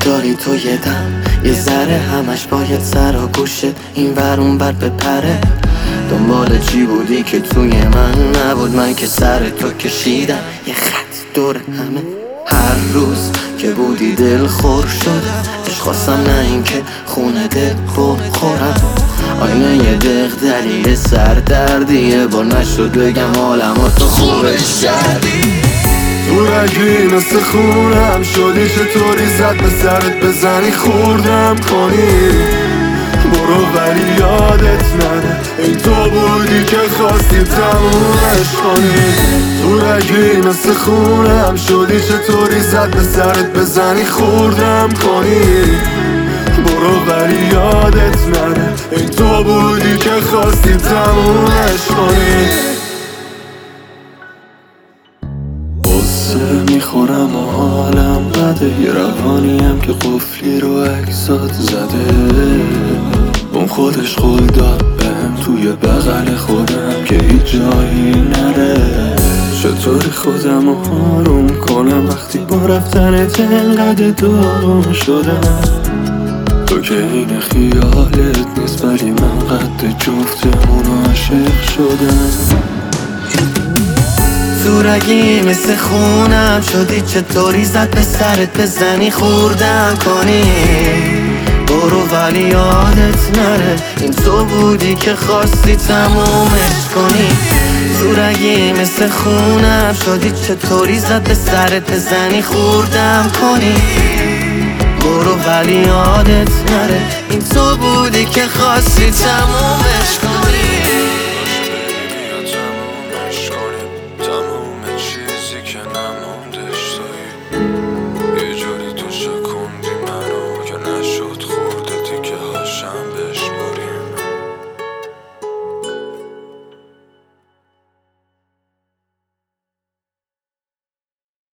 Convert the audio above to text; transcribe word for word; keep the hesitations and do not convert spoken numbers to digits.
داری تو یه دم یه ذره، همش باید سر و گوشت این ور اون ور بپره. دنبال چی بودی که توی من نبود؟ من که سر تو کشیدم یه خط دور همه. هر روز که بودی دل خور شدم، عشق خواستم نه این که خونه دل بخورم. آینه یه دق دلیل سردردیه، با نشد بگم عالم تو خوبش کردی. تو رگی مثل خونم شدی، چطوری زد به سرت بزنی خوردم کنی. برو ولی یادت نره این تو بودی که خواستی تمومش کنی. تو رگی مثل خونم شدی، چطوری زد به سرت بزنی خوردم کنی. برو ولی یادت نره این تو بودی که خواستی تمومش کنی. قصه میخورم و حالم بده، یه روانیم که قفلی رو اکسات زده. اون خودش قول داد بهم توی بغل خودم که هیچ جایی نره. چطوری خودم رو آروم کنم وقتی با رفتنت انقدر دور شدم. تو که این خیالت نیست ولی من قد جفتمون عاشق شدم. تو رگی مثل خونم شدی، چطوری زد به سرت بزنی خوردم کنی. برو ولی یادت نره این تو بودی که خواستی تمومش کنی. تو رگی مثل خونم شدی، چطوری زد به سرت بزنی خوردم کنی. برو ولی یادت نره این تو بودی که خواستی تمومش کنی.